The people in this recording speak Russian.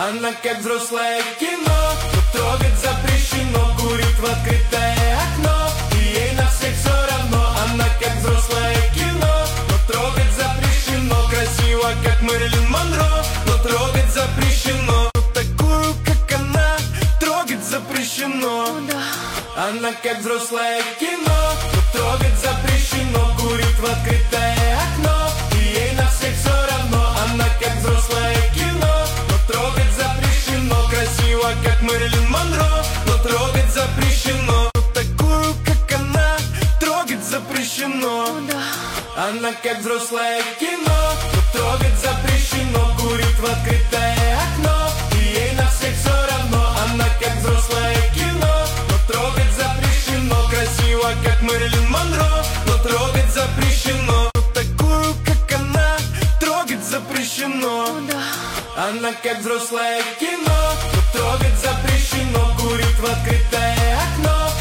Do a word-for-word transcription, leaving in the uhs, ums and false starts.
Она как взрослое кино, но трогать запрещено. Курит в открытое окно, и ей на всех все равно. Она как взрослое кино, но трогать запрещено. Красиво, как Мэрилин Монро, но трогать запрещено. Такую, как она, трогать запрещено. Она как взрослое кино, но трогать запрещено. Курит в открытое окно, и ей на всех все равно. Она как взрослое кино, но трогать запрещено. Красиво, как Мэрилин Монро, но трогать запрещено. Такую, как она, трогать запрещено. Она как взрослое кино, но трогать запрещено. Курит в открытое окно, и ей на всех все равно. Она как взрослое кино, но трогать запрещено. Красиво, как Мэрилин Монро, но трогать запрещено. Такую, как она, трогать запрещено. Она как взрослое кино, но трогать запрещено. Курит в открытое окно,